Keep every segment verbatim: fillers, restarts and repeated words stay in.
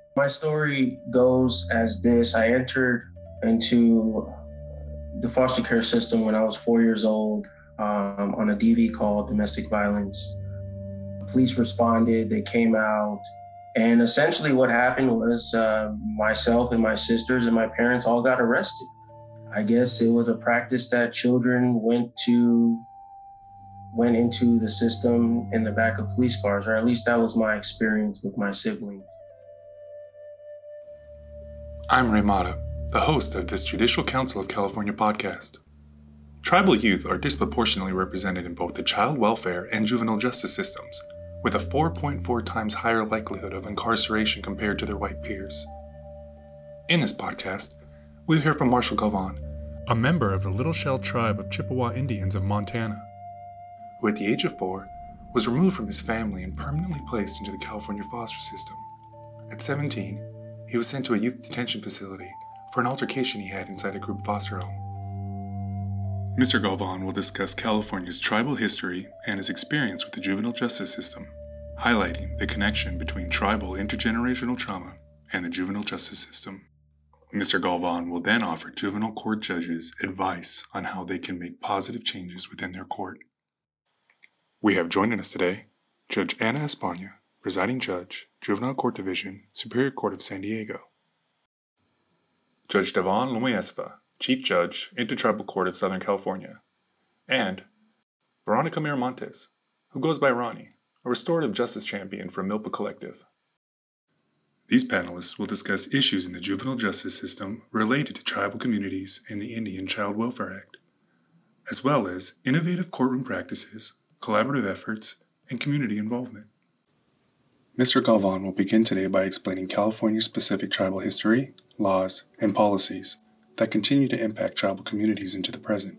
My story goes as this. I entered into the foster care system when I was four years old um, on a D V called domestic violence. Police responded, they came out, and essentially what happened was uh, myself and my sisters and my parents all got arrested. I guess it was a practice that children went to went into the system in the back of police cars, or at least that was my experience with my siblings. I'm Ray Mata, the host of this Judicial Council of California podcast. Tribal youth are disproportionately represented in both the child welfare and juvenile justice systems, with a four point four times higher likelihood of incarceration compared to their white peers. In this podcast, we'll hear from Marshall Galvan, a member of the Little Shell tribe of Chippewa Indians of Montana, who at the age of four was removed from his family and permanently placed into the California foster system. At seventeen, he was sent to a youth detention facility for an altercation he had inside a group foster home. Mister Galvan will discuss California's tribal history and his experience with the juvenile justice system, highlighting the connection between tribal intergenerational trauma and the juvenile justice system. Mister Galvan will then offer juvenile court judges advice on how they can make positive changes within their court. We have joining us today Judge Ana Espana, Presiding Judge, Juvenile Court Division, Superior Court of San Diego. Judge Devon Lomaesva, Chief Judge, Intertribal Court of Southern California. And Veronica Miramontes, who goes by Ronnie, a restorative justice champion from Milpa Collective. These panelists will discuss issues in the juvenile justice system related to tribal communities and the Indian Child Welfare Act, as well as innovative courtroom practices, collaborative efforts, and community involvement. Mister Galvan will begin today by explaining California's specific tribal history, laws, and policies that continue to impact tribal communities into the present.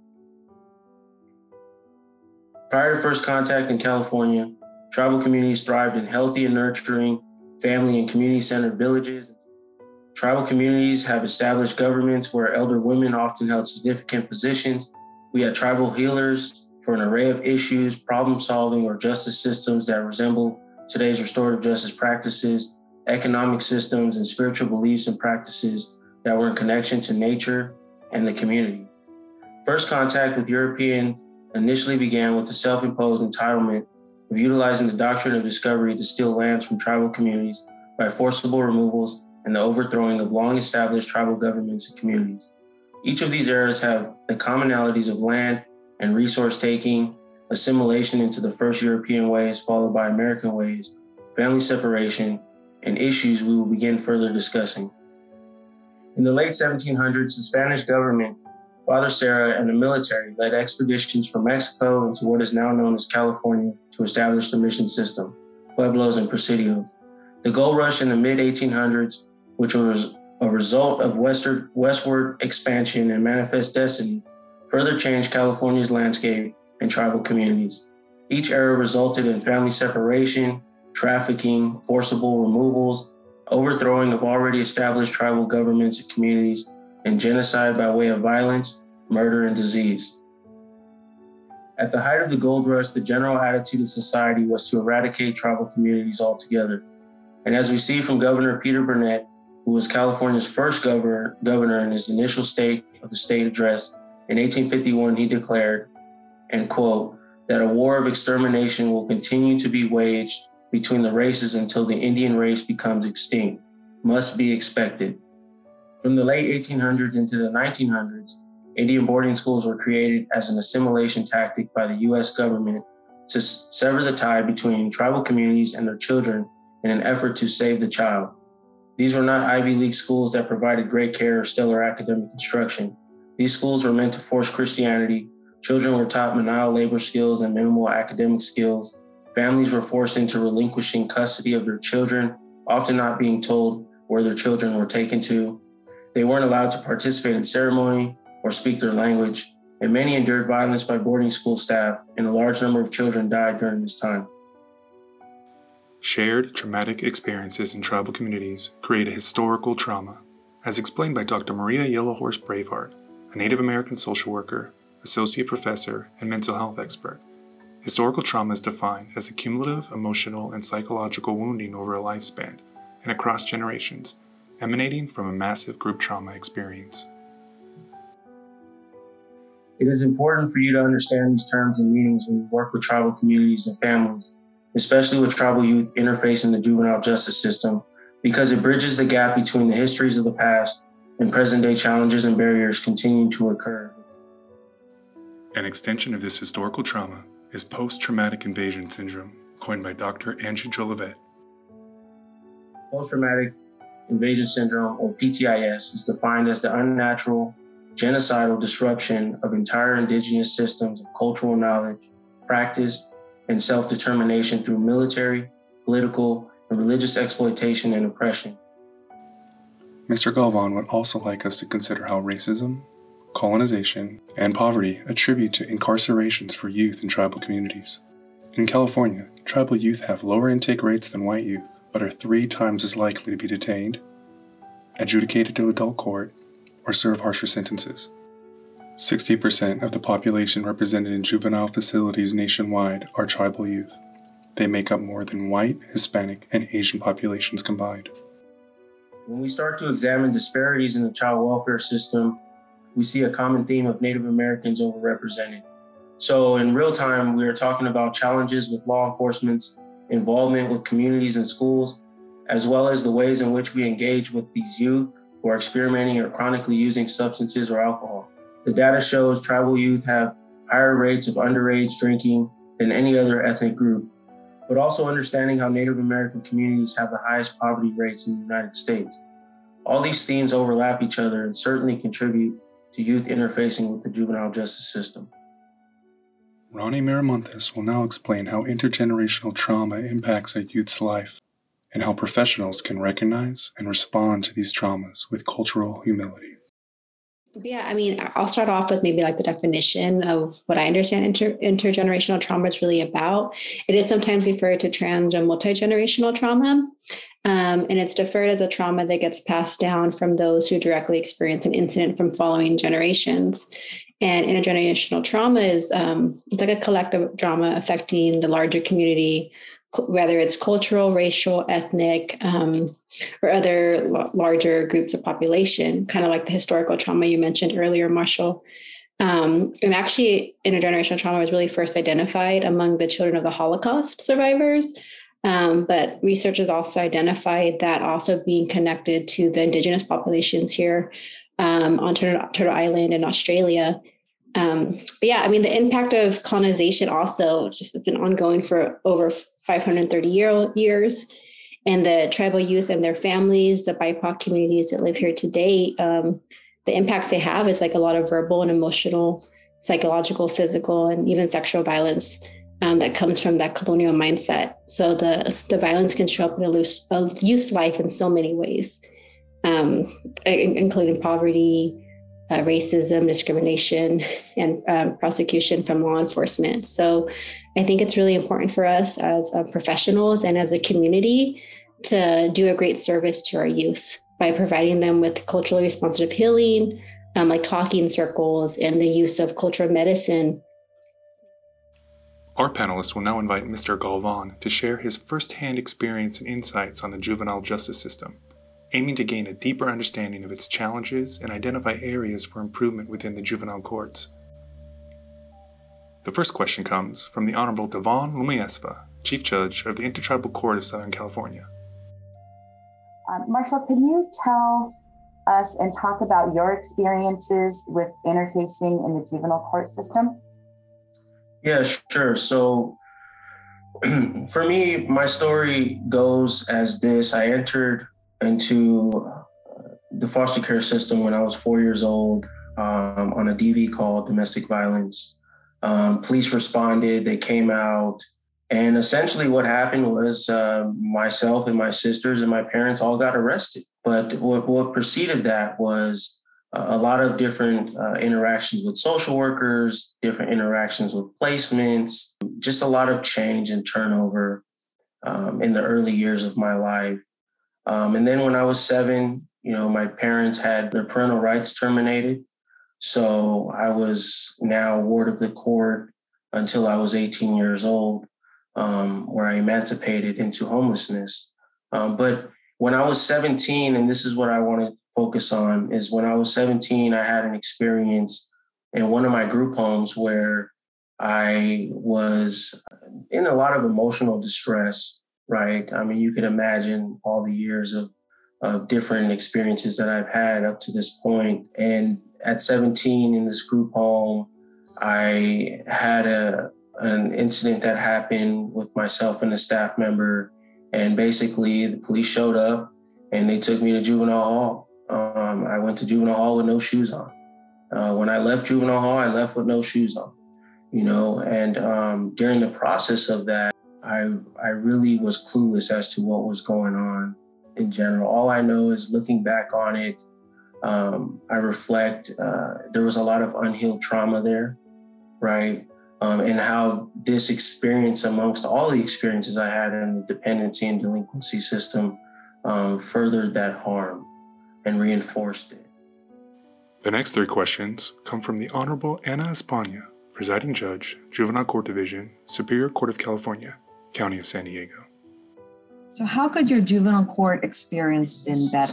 Prior to first contact in California, tribal communities thrived in healthy and nurturing family and community-centered villages. Tribal communities have established governments where elder women often held significant positions. We had tribal healers for an array of issues, problem-solving, or justice systems that resemble today's restorative justice practices, economic systems, and spiritual beliefs and practices that were in connection to nature and the community. First contact with European initially began with the self-imposed entitlement of utilizing the doctrine of discovery to steal lands from tribal communities by forcible removals and the overthrowing of long-established tribal governments and communities. Each of these eras have the commonalities of land and resource taking, assimilation into the first European ways followed by American ways, family separation, and issues we will begin further discussing. In the late seventeen hundreds, the Spanish government, Father Serra, and the military led expeditions from Mexico into what is now known as California to establish the mission system, pueblos and presidios. The gold rush in the mid eighteen hundreds, which was a result of westward, westward expansion and manifest destiny, further changed California's landscape and tribal communities. Each era resulted in family separation, trafficking, forcible removals, overthrowing of already established tribal governments and communities, and genocide by way of violence, murder, and disease. At the height of the gold rush, the general attitude of society was to eradicate tribal communities altogether. And as we see from Governor Peter Burnett, who was California's first governor, governor in his initial State of the State address, in eighteen fifty-one, he declared, and quote, that a war of extermination will continue to be waged between the races until the Indian race becomes extinct, must be expected. From the late eighteen hundreds into the nineteen hundreds, Indian boarding schools were created as an assimilation tactic by the U S government to sever the tie between tribal communities and their children in an effort to save the child. These were not Ivy League schools that provided great care or stellar academic instruction. These schools were meant to force Christianity. Children were taught menial labor skills and minimal academic skills. Families were forced into relinquishing custody of their children, often not being told where their children were taken to. They weren't allowed to participate in ceremony or speak their language, and many endured violence by boarding school staff, and a large number of children died during this time. Shared traumatic experiences in tribal communities create a historical trauma, as explained by Doctor Maria Yellowhorse Braveheart, a Native American social worker, associate professor, and mental health expert. Historical trauma is defined as a cumulative emotional and psychological wounding over a lifespan and across generations, emanating from a massive group trauma experience. It is important for you to understand these terms and meanings when you work with tribal communities and families, especially with tribal youth interfacing the juvenile justice system, because it bridges the gap between the histories of the past and present-day challenges and barriers continuing to occur. An extension of this historical trauma is post-traumatic invasion syndrome, coined by Doctor Andrew Jolivet. Post-traumatic invasion syndrome, or P T I S, is defined as the unnatural, genocidal disruption of entire indigenous systems of cultural knowledge, practice, and self-determination through military, political, and religious exploitation and oppression. Mister Galvan would also like us to consider how racism, colonization, and poverty attribute to incarcerations for youth in tribal communities. In California, tribal youth have lower intake rates than white youth, but are three times as likely to be detained, adjudicated to adult court, or serve harsher sentences. sixty percent of the population represented in juvenile facilities nationwide are tribal youth. They make up more than white, Hispanic, and Asian populations combined. When we start to examine disparities in the child welfare system, we see a common theme of Native Americans overrepresented. So in real time, we are talking about challenges with law enforcement's involvement with communities and schools, as well as the ways in which we engage with these youth who are experimenting or chronically using substances or alcohol. The data shows tribal youth have higher rates of underage drinking than any other ethnic group, but also understanding how Native American communities have the highest poverty rates in the United States. All these themes overlap each other and certainly contribute to youth interfacing with the juvenile justice system. Ronnie Miramontes will now explain how intergenerational trauma impacts a youth's life and how professionals can recognize and respond to these traumas with cultural humility. Yeah, I mean, I'll start off with maybe like the definition of what I understand inter- intergenerational trauma is really about. It is sometimes referred to trans or multi-generational trauma, um, and it's deferred as a trauma that gets passed down from those who directly experience an incident from following generations. And intergenerational trauma is um, it's like a collective trauma affecting the larger community, whether it's cultural, racial, ethnic, um, or other l- larger groups of population, kind of like the historical trauma you mentioned earlier, Marshall. Um, and actually, intergenerational trauma was really first identified among the children of the Holocaust survivors. Um, but researchers also identified that also being connected to the indigenous populations here um, on Turtle, Turtle Island in Australia. Um, but yeah, I mean, the impact of colonization also just has been ongoing for over five hundred thirty year, years. And the tribal youth and their families, the B I P O C communities that live here today, um, the impacts they have is like a lot of verbal and emotional, psychological, physical, and even sexual violence um, that comes from that colonial mindset. So the, the violence can show up in a, loose, a youth's life in so many ways, um, including poverty, Uh, racism, discrimination, and um, prosecution from law enforcement. So I think it's really important for us as uh, professionals and as a community to do a great service to our youth by providing them with culturally responsive healing, um, like talking circles and the use of cultural medicine. Our panelists will now invite Mister Galvan to share his firsthand experience and insights on the juvenile justice system, aiming to gain a deeper understanding of its challenges and identify areas for improvement within the juvenile courts. The first question comes from the Honorable Devon Lumiesva, Chief Judge of the Intertribal Court of Southern California. Um, Marshall, can you tell us and talk about your experiences with interfacing in the juvenile court system? Yeah, sure. So for me, my story goes as this. I entered into the foster care system when I was four years old um, on a D V call, domestic violence. Um, police responded, they came out, and essentially what happened was uh, myself and my sisters and my parents all got arrested. But what, what preceded that was a lot of different uh, interactions with social workers, different interactions with placements, just a lot of change and turnover um, in the early years of my life. Um, and then when I was seven, you know, my parents had their parental rights terminated. So I was now ward of the court until I was eighteen years old, um, where I emancipated into homelessness. Um, but when I was seventeen, and this is what I want to focus on, is when I was seventeen, I had an experience in one of my group homes where I was in a lot of emotional distress, right? I mean, you can imagine all the years of, of different experiences that I've had up to this point. And at seventeen in this group home, I had a an incident that happened with myself and a staff member. And basically the police showed up and they took me to juvenile hall. Um, I went to juvenile hall with no shoes on. Uh, when I left juvenile hall, I left with no shoes on, you know, and um, during the process of that, I I really was clueless as to what was going on in general. All I know is looking back on it, um, I reflect, uh, there was a lot of unhealed trauma there, right? Um, and how this experience, amongst all the experiences I had in the dependency and delinquency system, um, furthered that harm and reinforced it. The next three questions come from the Honorable Ana España, Presiding Judge, Juvenile Court Division, Superior Court of California, County of San Diego. So how could your juvenile court experience been better?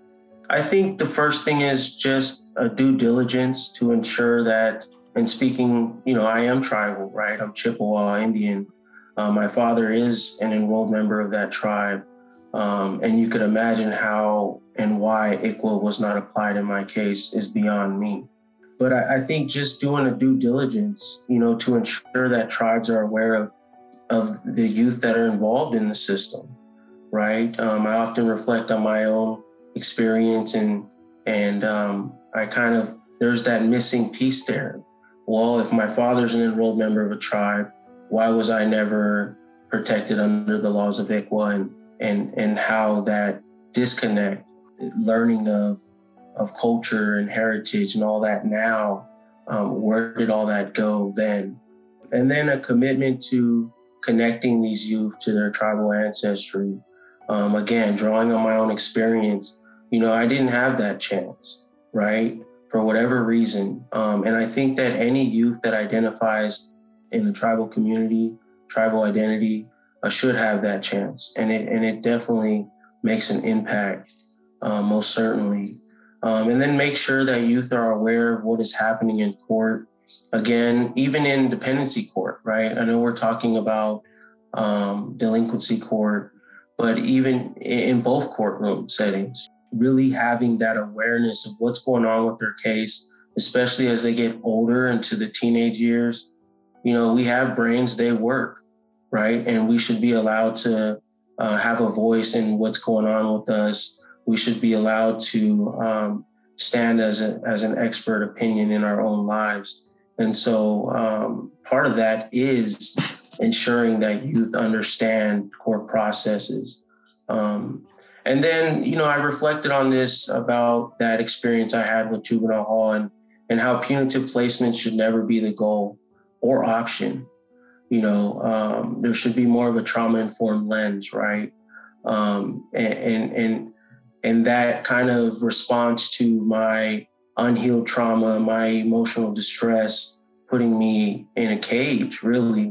I think the first thing is just a due diligence to ensure that, and speaking, you know, I am tribal, right? I'm Chippewa Indian. Uh, my father is an enrolled member of that tribe. Um, and you could imagine how and why I C W A was not applied in my case is beyond me. But I, I think just doing a due diligence, you know, to ensure that tribes are aware of, of the youth that are involved in the system, right? Um, I often reflect on my own experience and, and um, I kind of, there's that missing piece there. Well, if my father's an enrolled member of a tribe, why was I never protected under the laws of I C W A, and and, and how that disconnect, learning of, of culture and heritage and all that now, um, where did all that go then? And then a commitment to connecting these youth to their tribal ancestry. Um, again, drawing on my own experience, you know, I didn't have that chance, right? For whatever reason. Um, and I think that any youth that identifies in the tribal community, tribal identity, uh, should have that chance. And it, and it definitely makes an impact, uh, most certainly. Um, and then make sure that youth are aware of what is happening in court. Again, even in dependency court, right? I know we're talking about um, delinquency court, but even in both courtroom settings, really having that awareness of what's going on with their case, especially as they get older into the teenage years. You know, we have brains, they work, right? And we should be allowed to uh, have a voice in what's going on with us. We should be allowed to um, stand as, a, as an expert opinion in our own lives. And so um, part of that is ensuring that youth understand court processes. Um, And then, you know, I reflected on this about that experience I had with juvenile hall and, and how punitive placement should never be the goal or option. You know, um, there should be more of a trauma-informed lens, right? Um, and, and, and, and that kind of response to my unhealed trauma, my emotional distress, putting me in a cage, really.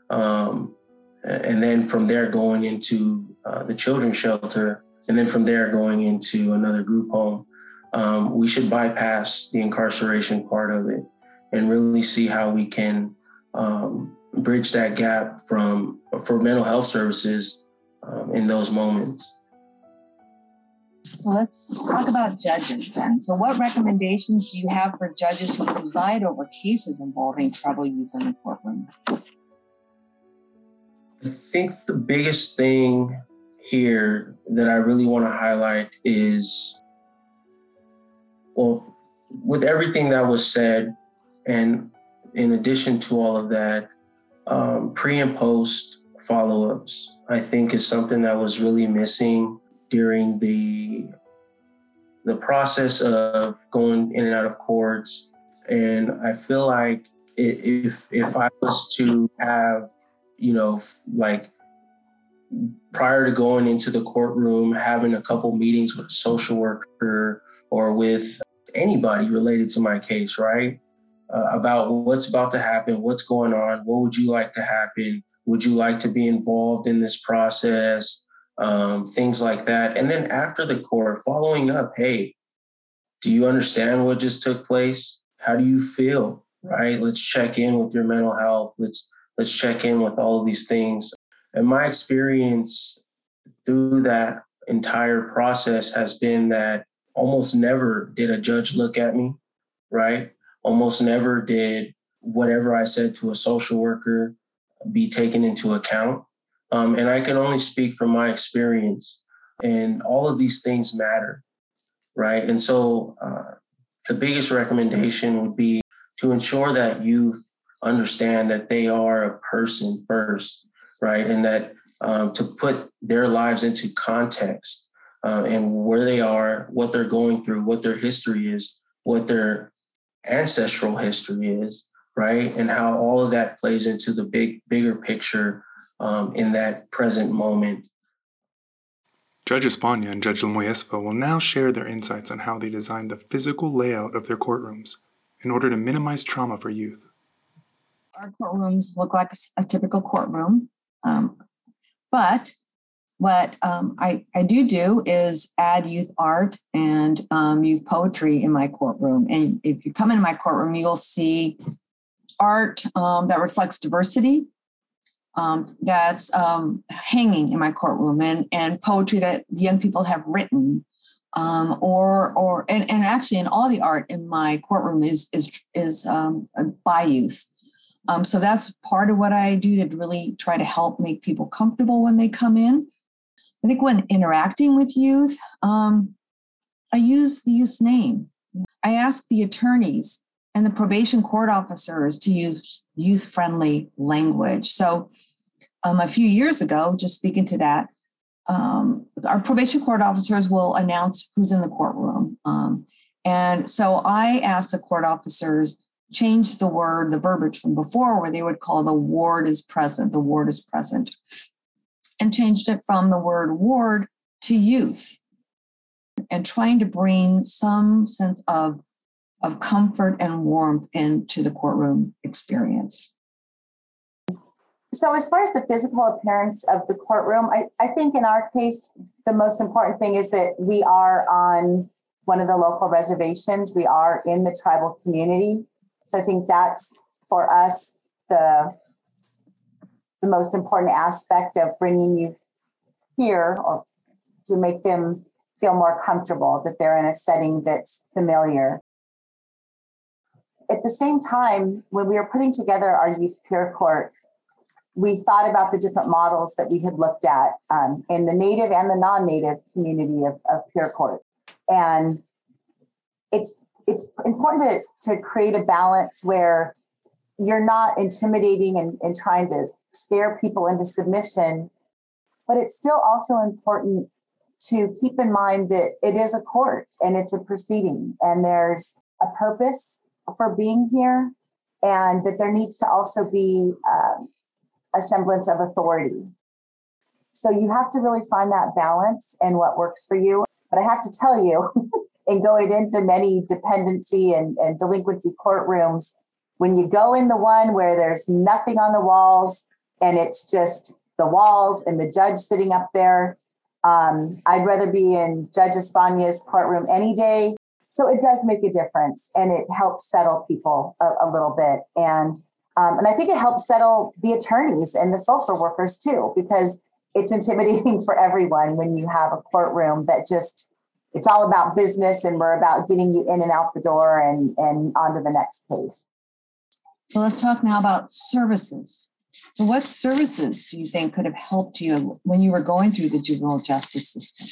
Um, and then from there going into uh, the children's shelter, and then from there going into another group home. Um, we should bypass the incarceration part of it and really see how we can um, bridge that gap from for mental health services um, in those moments. So let's talk about judges then. So what recommendations do you have for judges who preside over cases involving tribal youth in the courtroom? I think the biggest thing here that I really want to highlight is, well, with everything that was said, and in addition to all of that, um, pre and post follow-ups, I think is something that was really missing during the, the process of going in and out of courts. And I feel like if, if I was to have, you know, like, prior to going into the courtroom, having a couple meetings with a social worker or with anybody related to my case, right? Uh, about what's about to happen, what's going on, what would you like to happen? Would you like to be involved in this process? um, things like that. And then after the court, following up, hey, do you understand what just took place? How do you feel, right? Let's check in with your mental health. Let's let's check in with all of these things. And my experience through that entire process has been that almost never did a judge look at me, right? Almost never did whatever I said to a social worker be taken into account. Um, and I can only speak from my experience. And all of these things matter, right? And so uh, the biggest recommendation would be to ensure that youth understand that they are a person first, right? And that um, to put their lives into context uh, and where they are, what they're going through, what their history is, what their ancestral history is, right? And how all of that plays into the big, bigger picture um, in that present moment. Judge Espana and Judge Lemoyesva will now share their insights on how they designed the physical layout of their courtrooms in order to minimize trauma for youth. Our courtrooms look like a typical courtroom, um, but what um, I, I do do is add youth art and um, youth poetry in my courtroom. And if you come into my courtroom, you'll see art um, that reflects diversity um, that's um, hanging in my courtroom, and, and poetry that young people have written. Um, or, or, and, and actually in all the art in my courtroom is, is, is um, by youth. Um, so that's part of what I do to really try to help make people comfortable when they come in. I think when interacting with youth, um, I use the youth's name. I ask the attorneys and the probation court officers to use youth-friendly language. So um, a few years ago, just speaking to that, um, our probation court officers will announce who's in the courtroom. Um, and so I asked the court officers change the word, the verbiage from before where they would call the ward is present, the ward is present, and changed it from the word ward to youth, and trying to bring some sense of, of comfort and warmth into the courtroom experience. So as far as the physical appearance of the courtroom, I, I think in our case, the most important thing is that we are on one of the local reservations. We are in the tribal community. So I think that's, for us, the, the most important aspect of bringing you here, or to make them feel more comfortable, that they're in a setting that's familiar. At the same time, when we were putting together our youth peer court, we thought about the different models that we had looked at um, in the native and the non-native community of, of peer court. And it's it's important to, to create a balance where you're not intimidating and, and trying to scare people into submission, but it's still also important to keep in mind that it is a court and it's a proceeding, and there's a purpose for being here, and that there needs to also be um, a semblance of authority. So you have to really find that balance and what works for you. But I have to tell you, in going into many dependency and, and delinquency courtrooms, when you go in the one where there's nothing on the walls and it's just the walls and the judge sitting up there, um, I'd rather be in Judge Espana's courtroom any day. So it does make a difference, and it helps settle people a, a little bit. And Um, and I think it helps settle the attorneys and the social workers too, because it's intimidating for everyone when you have a courtroom that just, it's all about business and we're about getting you in and out the door and, and on to the next case. So let's talk now about services. So what services do you think could have helped you when you were going through the juvenile justice system?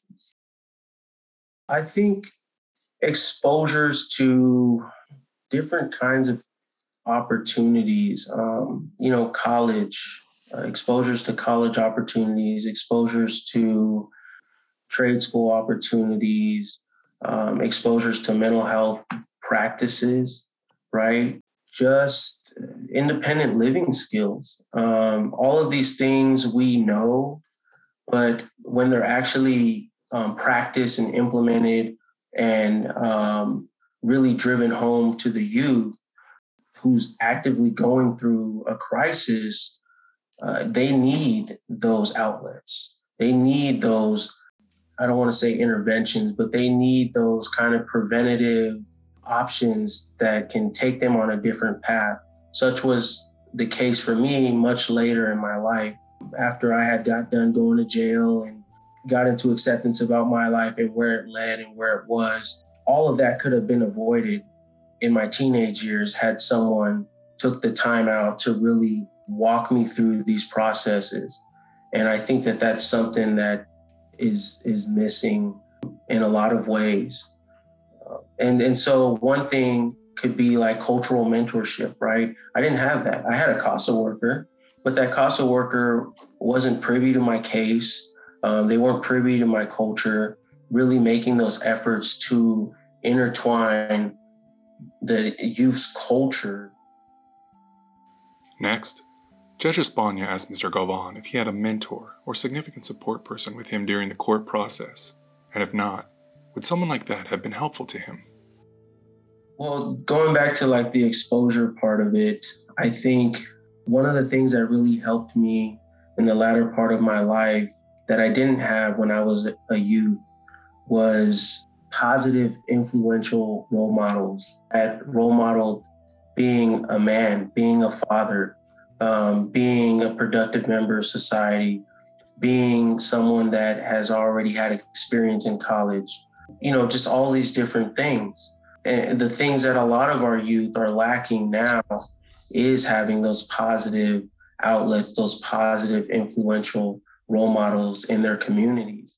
I think exposures to different kinds of opportunities, um, you know, college, uh, exposures to college opportunities, exposures to trade school opportunities, um, exposures to mental health practices, right? Just independent living skills. Um, all of these things we know, but when they're actually um, practiced and implemented and um, really driven home to the youth, who's actively going through a crisis, uh, they need those outlets. They need those, I don't want to say interventions, but they need those kind of preventative options that can take them on a different path. Such was the case for me much later in my life, after I had got done going to jail and got into acceptance about my life and where it led and where it was. All of that could have been avoided in my teenage years had someone took the time out to really walk me through these processes. And I think that that's something that is is missing in a lot of ways. Uh, and, and so one thing could be like cultural mentorship, right? I didn't have that. I had a CASA worker, but that CASA worker wasn't privy to my case. Um, they weren't privy to my culture, really making those efforts to intertwine the youth's culture. Next, Judge Espana asked Mister Galvan if he had a mentor or significant support person with him during the court process, and if not, would someone like that have been helpful to him? Well, going back to like the exposure part of it, I think one of the things that really helped me in the latter part of my life that I didn't have when I was a youth was positive, influential role models. That role model being a man, being a father, um, being a productive member of society, being someone that has already had experience in college, you know, just all these different things. And the things that a lot of our youth are lacking now is having those positive outlets, those positive, influential role models in their communities.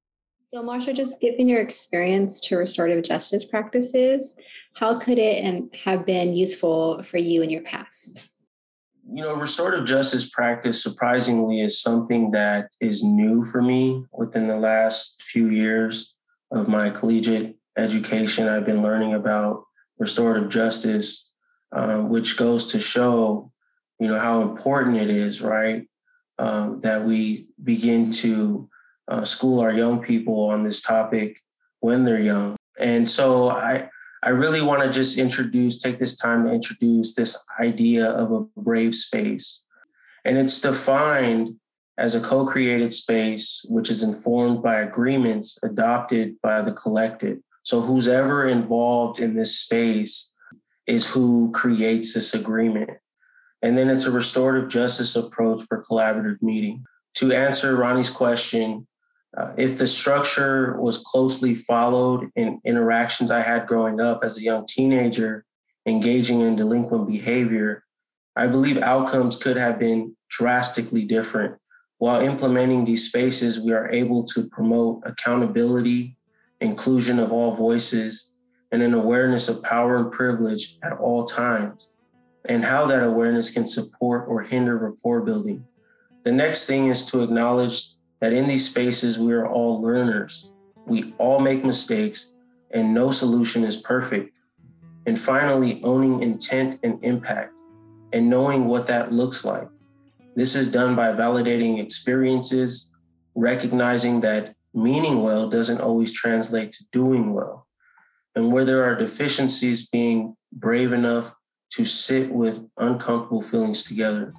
So Marsha, just given your experience to restorative justice practices, how could it and have been useful for you in your past? You know, restorative justice practice, surprisingly, is something that is new for me within the last few years of my collegiate education. I've been learning about restorative justice, uh, which goes to show, you know, how important it is, right? Um, that we begin to uh, school our young people on this topic when they're young. And so I, I really want to just introduce, take this time to introduce this idea of a brave space. And it's defined as a co-created space, which is informed by agreements adopted by the collective. So who's ever involved in this space is who creates this agreement. And then it's a restorative justice approach for collaborative meeting. To answer Ronnie's question, uh, if the structure was closely followed in interactions I had growing up as a young teenager, engaging in delinquent behavior, I believe outcomes could have been drastically different. While implementing these spaces, we are able to promote accountability, inclusion of all voices, and an awareness of power and privilege at all times, and how that awareness can support or hinder rapport building. The next thing is to acknowledge that in these spaces, we are all learners. We all make mistakes, and no solution is perfect. And finally, owning intent and impact, and knowing what that looks like. This is done by validating experiences, recognizing that meaning well doesn't always translate to doing well, and where there are deficiencies, being brave enough to sit with uncomfortable feelings together.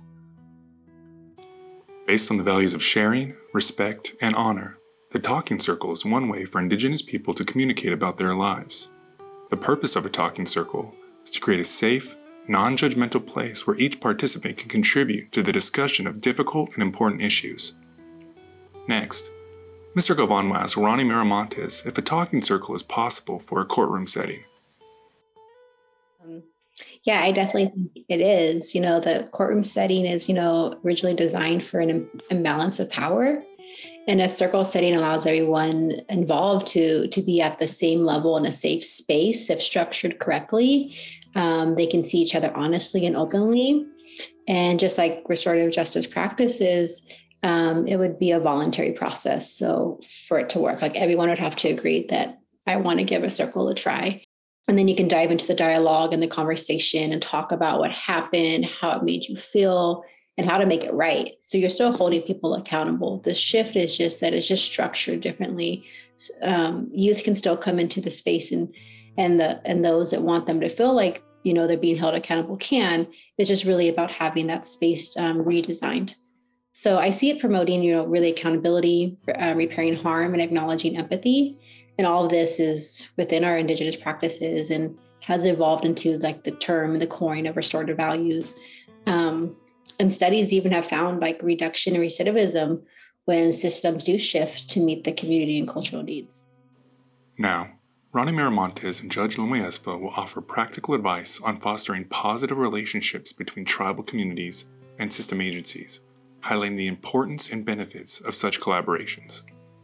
Based on the values of sharing, respect, and honor, the Talking Circle is one way for Indigenous people to communicate about their lives. The purpose of a Talking Circle is to create a safe, non-judgmental place where each participant can contribute to the discussion of difficult and important issues. Next, Mister Galvan will ask Ronnie Miramontes if a Talking Circle is possible for a courtroom setting. Um, yeah, I definitely think it is. You know, the courtroom setting is, you know, originally designed for an imbalance of power. And a circle setting allows everyone involved to, to be at the same level in a safe space if structured correctly. Um, they can see each other honestly and openly. And just like restorative justice practices, um, it would be a voluntary process. So for it to work, like everyone would have to agree that I want to give a circle a try. And then you can dive into the dialogue and the conversation and talk about what happened, how it made you feel, and how to make it right. So you're still holding people accountable. The shift is just that it's just structured differently. Um, youth can still come into the space, and and the and those that want them to feel like, you know, they're being held accountable can. It's just really about having that space um, redesigned. So I see it promoting, you know, really accountability, uh, repairing harm, and acknowledging empathy. And all of this is within our Indigenous practices and has evolved into like the term, the coin of restorative values. Um, and studies even have found like reduction in recidivism when systems do shift to meet the community and cultural needs. Now, Ronnie Miramontes and Judge Lomiespa will offer practical advice on fostering positive relationships between tribal communities and system agencies, highlighting the importance and benefits of such collaborations.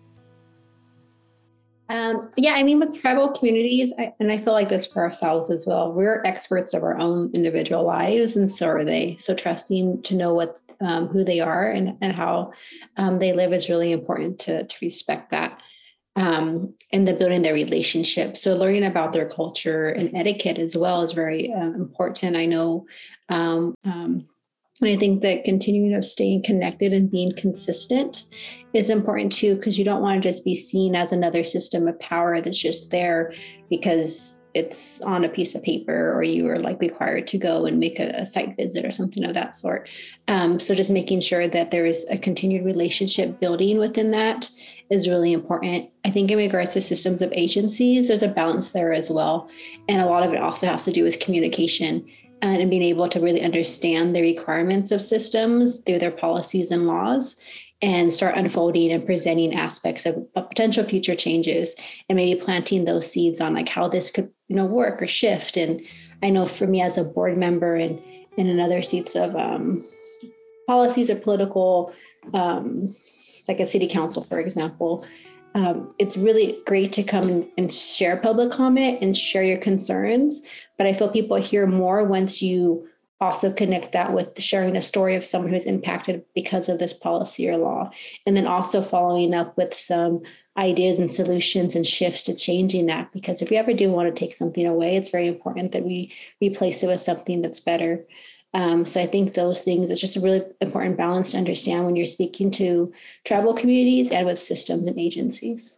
Um, yeah, I mean, with tribal communities, I, and I feel like this for ourselves as well, we're experts of our own individual lives, and so are they. So trusting to know what um, who they are and, and how um, they live is really important to, to respect that. Um, and the building their relationship. So learning about their culture and etiquette as well is very uh, important. I know, um, um, and I think that continuing of staying connected and being consistent is important too, because you don't want to just be seen as another system of power that's just there because it's on a piece of paper or you are like required to go and make a, a site visit or something of that sort. Um, so just making sure that there is a continued relationship building within that is really important. I think in regards to systems of agencies, there's a balance there as well. And a lot of it also has to do with communication and being able to really understand the requirements of systems through their policies and laws and start unfolding and presenting aspects of potential future changes and maybe planting those seeds on like how this could, you know, work or shift. And I know for me as a board member and, and in other seats of um, policies or political, um, like a city council, for example, um, it's really great to come and share public comment and share your concerns. But I feel people hear more once you also connect that with sharing a story of someone who's impacted because of this policy or law. And then also following up with some ideas and solutions and shifts to changing that. Because if we ever do want to take something away, it's very important that we replace it with something that's better. Um, so I think those things, it's just a really important balance to understand when you're speaking to tribal communities and with systems and agencies.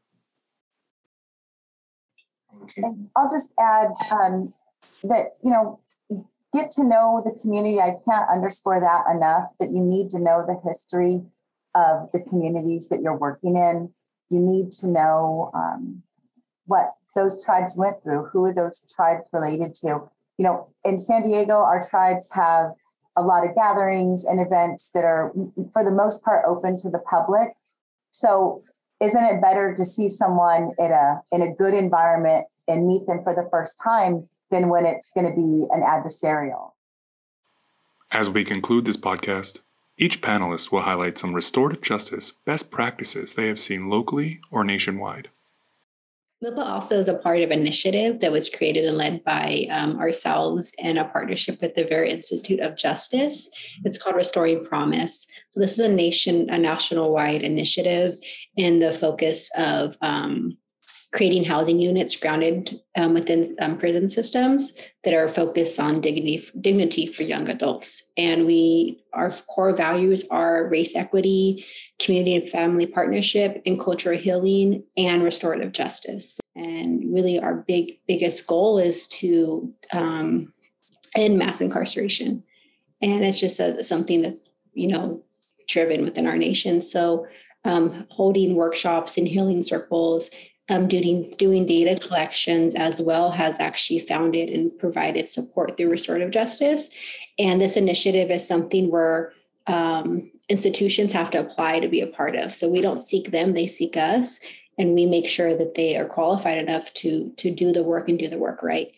Okay. And I'll just add um, that, you know, get to know the community. I can't underscore that enough, that you need to know the history of the communities that you're working in. You need to know um, what those tribes went through. Who are those tribes related to? You know, in San Diego, our tribes have a lot of gatherings and events that are, for the most part, open to the public. So isn't it better to see someone in a in a good environment and meet them for the first time than when it's going to be an adversarial? As we conclude this podcast, each panelist will highlight some restorative justice best practices they have seen locally or nationwide. MILPA also is a part of an initiative that was created and led by um, ourselves in a partnership with the Vera Institute of Justice. It's called Restoring Promise. So this is a nation, a national-wide initiative in the focus of um, creating housing units grounded um, within um, prison systems that are focused on dignity, dignity for young adults. And we, our core values are race equity, community and family partnership, and cultural healing, and restorative justice. And really our big, biggest goal is to um, end mass incarceration. And it's just a, something that's, you know, driven within our nation. So um, holding workshops and healing circles, Um, doing, doing data collections as well has actually founded and provided support through restorative justice. And this initiative is something where um, institutions have to apply to be a part of. So we don't seek them, they seek us, and we make sure that they are qualified enough to, to do the work and do the work right.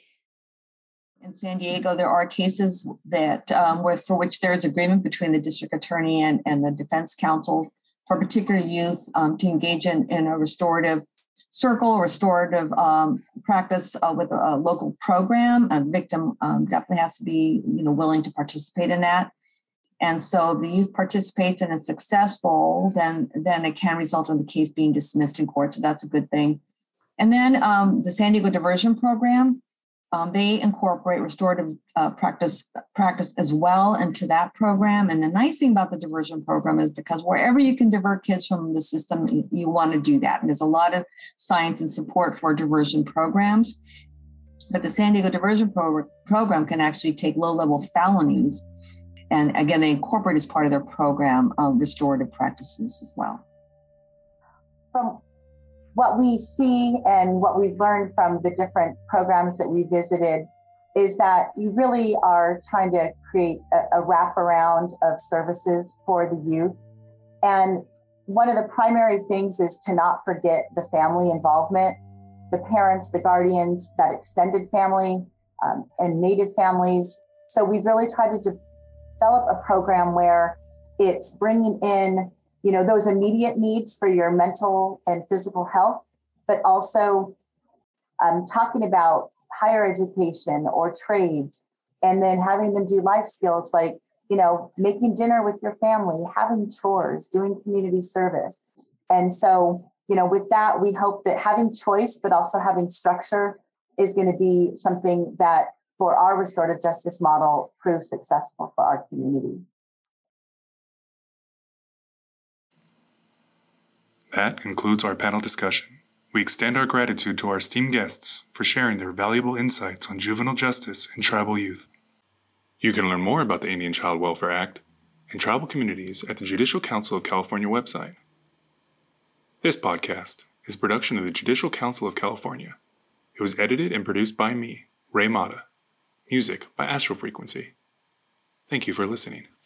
In San Diego, there are cases that um, where, for which there is agreement between the district attorney and, and the defense counsel for particular youth um, to engage in, in a restorative circle, restorative um, practice uh, with a, a local program. A victim um, definitely has to be, you know, willing to participate in that. And so if the youth participates and is successful, then, then it can result in the case being dismissed in court. So that's a good thing. And then um, the San Diego Diversion Program, um, they incorporate restorative uh, practice practice as well into that program. And the nice thing about the diversion program is because wherever you can divert kids from the system, you, you want to do that. And there's a lot of science and support for diversion programs. But the San Diego Diversion Pro- Program can actually take low-level felonies And again, they incorporate as part of their program um, restorative practices as well. From what we see and what we've learned from the different programs that we visited is that you really are trying to create a, a wraparound of services for the youth. And one of the primary things is to not forget the family involvement, the parents, the guardians, that extended family, um, and Native families. So we've really tried to develop a program where it's bringing in, you know, those immediate needs for your mental and physical health, but also um, talking about higher education or trades, and then having them do life skills like, you know, making dinner with your family, having chores, doing community service. And so, you know, with that, we hope that having choice, but also having structure is going to be something that for our restorative justice model proves successful for our community. That concludes our panel discussion. We extend our gratitude to our esteemed guests for sharing their valuable insights on juvenile justice and tribal youth. You can learn more about the Indian Child Welfare Act and tribal communities at the Judicial Council of California website. This podcast is a production of the Judicial Council of California. It was edited and produced by me, Ray Mata. Music by Astral Frequency. Thank you for listening.